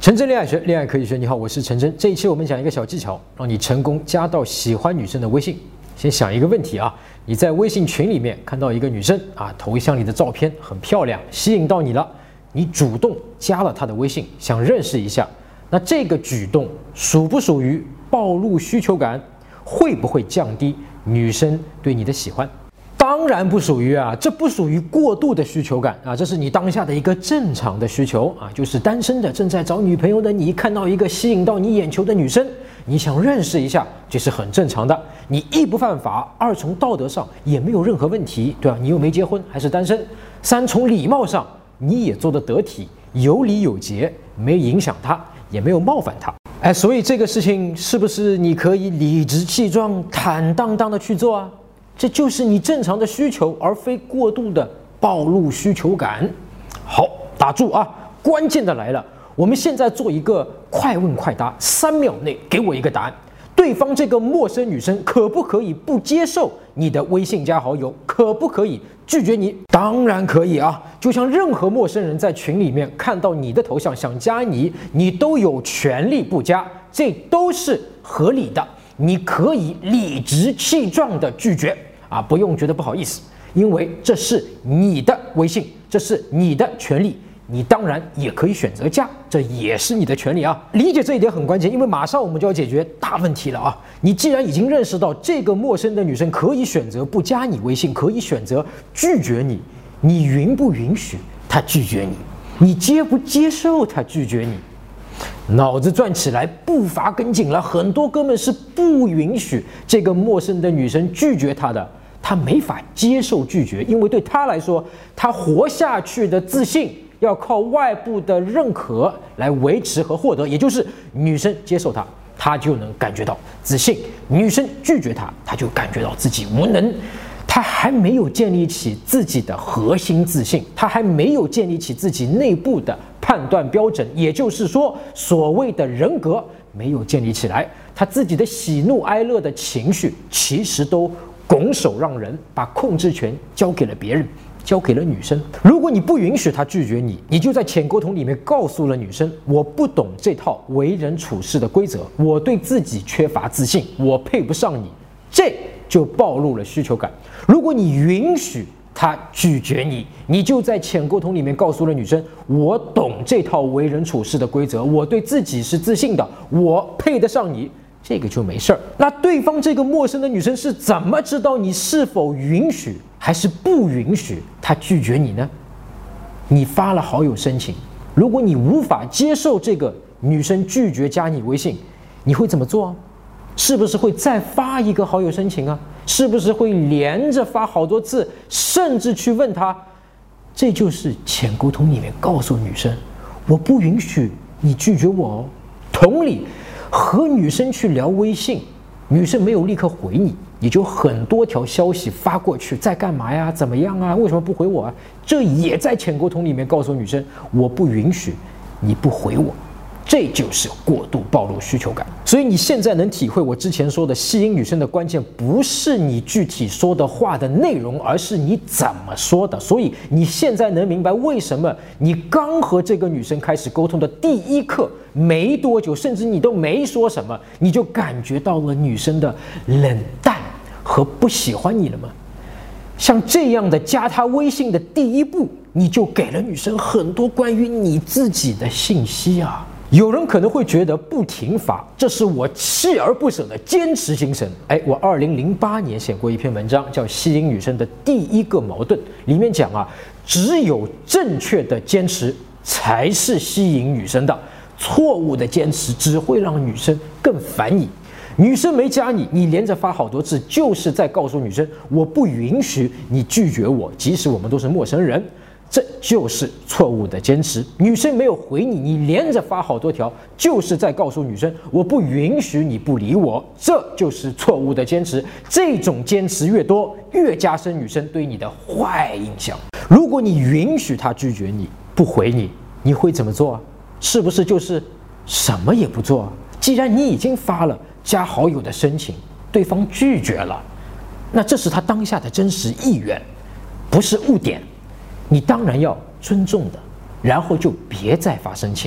陈真恋爱学，恋爱可以学。你好，我是陈真。这一期我们讲一个小技巧，让你成功加到喜欢女生的微信。先想一个问题啊，你在微信群里面看到一个女生啊，头像里的照片很漂亮，吸引到你了，你主动加了她的微信，想认识一下。那这个举动属不属于暴露需求感？会不会降低女生对你的喜欢？当然不属于啊，这不属于过度的需求感啊，这是你当下的一个正常的需求啊，就是单身的正在找女朋友的你，看到一个吸引到你眼球的女生，你想认识一下，这是很正常的。你一不犯法，二从道德上也没有任何问题，对吧？你又没结婚，还是单身。三从礼貌上你也做得得体，有礼有节，没影响她，也没有冒犯她。哎，所以这个事情是不是你可以理直气壮、坦荡荡的去做啊？这就是你正常的需求，而非过度的暴露需求感。好，打住啊！关键的来了，我们现在做一个快问快答，3秒内给我一个答案。对方这个陌生女生可不可以不接受你的微信加好友？可不可以拒绝你？当然可以啊！就像任何陌生人在群里面看到你的头像想加你，你都有权利不加，这都是合理的。你可以理直气壮地拒绝啊，不用觉得不好意思，因为这是你的微信，这是你的权利。你当然也可以选择加，这也是你的权利啊。理解这一点很关键，因为马上我们就要解决大问题了啊。你既然已经认识到这个陌生的女生可以选择不加你微信，可以选择拒绝你，你允不允许她拒绝你？你接不接受她拒绝你？脑子转起来，步伐跟紧了。很多哥们是不允许这个陌生的女生拒绝他的，他没法接受拒绝，因为对他来说，他活下去的自信要靠外部的认可来维持和获得，也就是女生接受他，他就能感觉到自信；女生拒绝他，他就感觉到自己无能。他还没有建立起自己的核心自信，他还没有建立起自己内部的判断标准，也就是说，所谓的人格没有建立起来，他自己的喜怒哀乐的情绪其实都拱手让人，把控制权交给了别人，交给了女生。如果你不允许他拒绝你，你就在潜沟通里面告诉了女生，我不懂这套为人处事的规则，我对自己缺乏自信，我配不上你，这就暴露了需求感。如果你允许他拒绝你，你就在潜沟通里面告诉了女生，我懂这套为人处事的规则，我对自己是自信的，我配得上你，这个就没事儿。那对方这个陌生的女生是怎么知道你是否允许还是不允许她拒绝你呢？你发了好友申请，如果你无法接受这个女生拒绝加你微信，你会怎么做啊？是不是会再发一个好友申请啊？是不是会连着发好多次，甚至去问她？这就是潜沟通里面告诉女生，我不允许你拒绝我哦。同理，和女生去聊微信，女生没有立刻回你，你就很多条消息发过去，在干嘛呀？怎么样啊？为什么不回我啊？这也在潜沟通里面告诉女生，我不允许你不回我。这就是过度暴露需求感。所以你现在能体会我之前说的吸引女生的关键，不是你具体说的话的内容，而是你怎么说的。所以你现在能明白为什么你刚和这个女生开始沟通的第一刻没多久，甚至你都没说什么，你就感觉到了女生的冷淡和不喜欢你了吗？像这样的加她微信的第一步，你就给了女生很多关于你自己的信息啊。有人可能会觉得不停发，这是我锲而不舍的坚持精神。我2008年写过一篇文章，叫《吸引女生的第一个矛盾》，里面讲啊，只有正确的坚持才是吸引女生的，错误的坚持只会让女生更烦你。女生没加你，你连着发好多次，就是在告诉女生，我不允许你拒绝我，即使我们都是陌生人。这就是错误的坚持。女生没有回你，你连着发好多条，就是在告诉女生，我不允许你不理我，这就是错误的坚持。这种坚持越多，越加深女生对你的坏印象。如果你允许她拒绝你，不回你，你会怎么做啊？是不是就是什么也不做啊？既然你已经发了加好友的申请，对方拒绝了，那这是他当下的真实意愿，不是误点。你当然要尊重的，然后就别再发申请。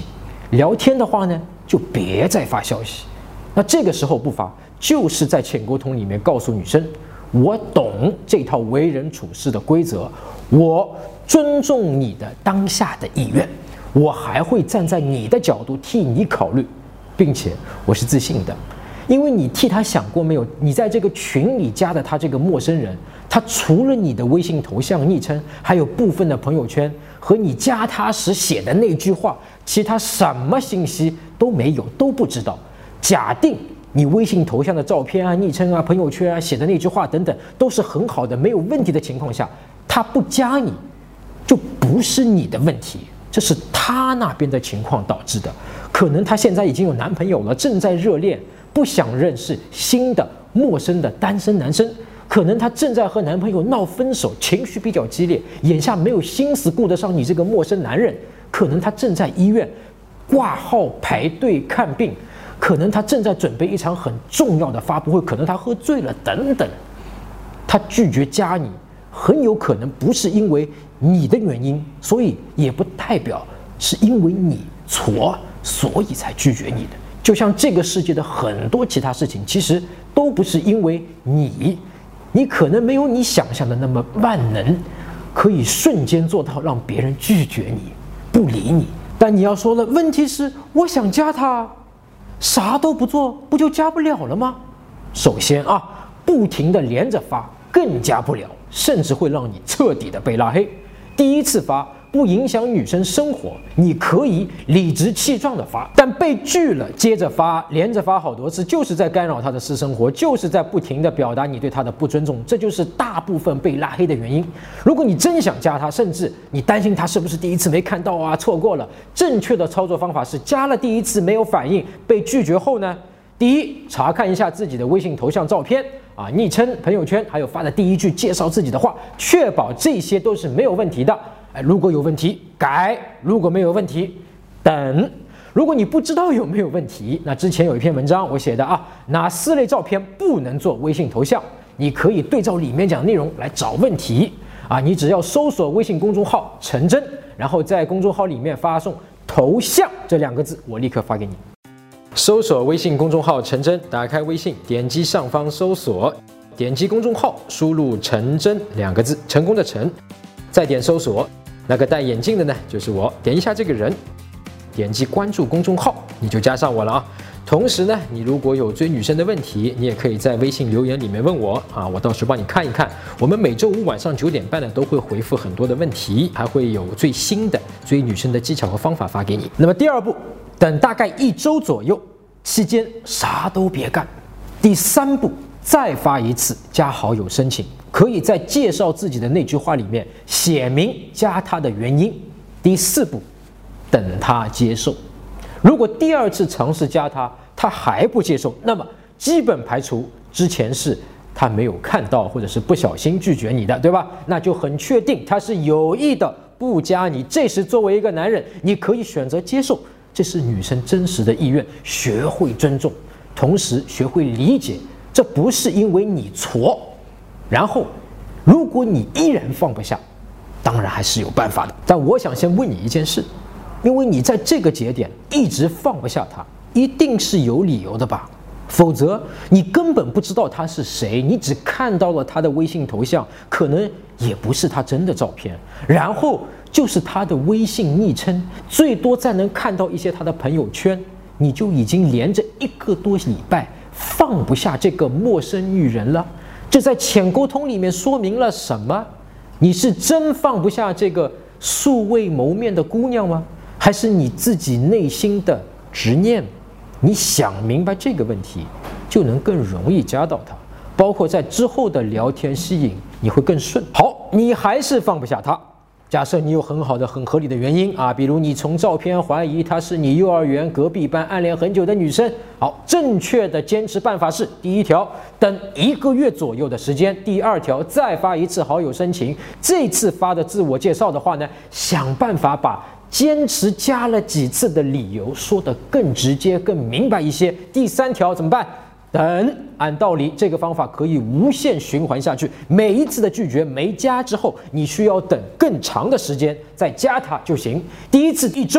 聊天的话呢，就别再发消息。那这个时候不发，就是在浅沟通里面告诉女生，我懂这套为人处事的规则，我尊重你的当下的意愿，我还会站在你的角度替你考虑，并且我是自信的，因为你替他想过没有？你在这个群里加的他这个陌生人，他除了你的微信头像、昵称，还有部分的朋友圈和你加他时写的那句话，其他什么信息都没有，都不知道。假定你微信头像的照片啊、昵称啊、朋友圈啊写的那句话等等都是很好的、没有问题的情况下，他不加你，就不是你的问题，这是他那边的情况导致的。可能他现在已经有男朋友了，正在热恋，不想认识新的陌生的单身男生。可能她正在和男朋友闹分手，情绪比较激烈，眼下没有心思顾得上你这个陌生男人。可能她正在医院挂号排队看病，可能她正在准备一场很重要的发布会，可能她喝醉了等等。她拒绝加你，很有可能不是因为你的原因，所以也不代表是因为你错，所以才拒绝你的。就像这个世界的很多其他事情，其实都不是因为你可能没有你想象的那么万能，可以瞬间做到让别人拒绝你、不理你。但你要说了，问题是我想加他，啥都不做，不就加不了了吗？首先啊，不停地连着发更加不了，甚至会让你彻底的被拉黑。第一次发不影响女生生活，你可以理直气壮的发，但被拒了接着发，连着发好多次，就是在干扰她的私生活，就是在不停的表达你对她的不尊重，这就是大部分被拉黑的原因。如果你真想加她，甚至你担心她是不是第一次没看到啊，错过了，正确的操作方法是加了第一次没有反应，被拒绝后呢，第一，查看一下自己的微信头像、照片啊、昵称、朋友圈，还有发的第一句介绍自己的话，确保这些都是没有问题的。如果有问题改，如果没有问题等。如果你不知道有没有问题，那之前有一篇文章我写的啊，哪4类照片不能做微信头像，你可以对照里面讲的内容来找问题啊。你只要搜索微信公众号陈真，然后在公众号里面发送头像这2个字，我立刻发给你。搜索微信公众号陈真，打开微信，点击上方搜索，点击公众号，输入陈真2个字，成功的陈，再点搜索。那个戴眼镜的呢，就是我。点一下这个人，点击关注公众号，你就加上我了啊。同时呢，你如果有追女生的问题，你也可以在微信留言里面问我啊，我到时帮你看一看。我们每周5晚上9点半呢，都会回复很多的问题，还会有最新的追女生的技巧和方法发给你。那么第2步，等大概1周左右，期间啥都别干。第3步，再发一次加好友申请。可以在介绍自己的那句话里面写明加他的原因。第4步，等他接受。如果第2次尝试加他，他还不接受，那么基本排除之前是他没有看到或者是不小心拒绝你的，对吧？那就很确定他是有意的不加你。这时作为一个男人，你可以选择接受，这是女生真实的意愿，学会尊重，同时学会理解，这不是因为你错。然后，如果你依然放不下，当然还是有办法的。但我想先问你一件事，因为你在这个节点一直放不下他，一定是有理由的吧？否则你根本不知道他是谁，你只看到了他的微信头像，可能也不是他真的照片，然后就是他的微信昵称，最多再能看到一些他的朋友圈，你就已经连着1个多礼拜放不下这个陌生女人了。这在浅沟通里面说明了什么？你是真放不下这个素未谋面的姑娘吗？还是你自己内心的执念？你想明白这个问题，就能更容易加到她，包括在之后的聊天吸引你会更顺。好，你还是放不下她。假设你有很好的、很合理的原因啊，比如你从照片怀疑她是你幼儿园隔壁班暗恋很久的女生。好，正确的坚持办法是：第1条，等1个月左右的时间；第2条，再发1次好友申请。这次发的自我介绍的话呢，想办法把坚持加了几次的理由说得更直接、更明白一些。第3条怎么办？等，按道理这个方法可以无限循环下去。每一次的拒绝没加之后，你需要等更长的时间再加它就行。第1次1周，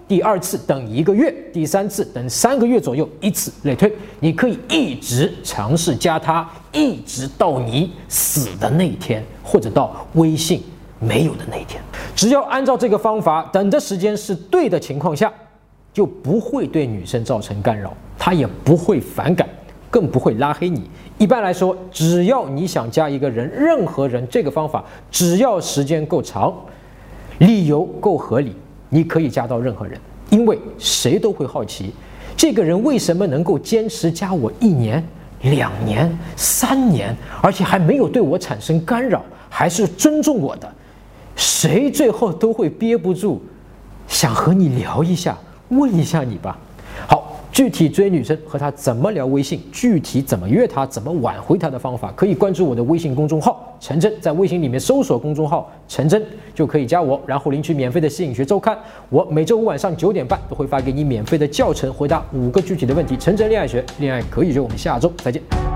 第2次等1个月，第3次等3个月左右，以此类推。你可以一直尝试加他，一直到你死的那一天，或者到微信没有的那一天。只要按照这个方法，等的时间是对的情况下，就不会对女生造成干扰，她也不会反感，更不会拉黑你。一般来说，只要你想加一个人，任何人，这个方法只要时间够长，理由够合理，你可以加到任何人。因为谁都会好奇，这个人为什么能够坚持加我1年、2年、3年，而且还没有对我产生干扰，还是尊重我的？谁最后都会憋不住，想和你聊一下，问一下你吧。好，具体追女生和她怎么聊微信，具体怎么约她，怎么挽回她的方法，可以关注我的微信公众号陈真，在微信里面搜索公众号陈真就可以加我，然后领取免费的吸引学周刊。我每周5晚上9点半都会发给你免费的教程，回答5个具体的问题。陈真恋爱学，恋爱可以学。我们下周再见。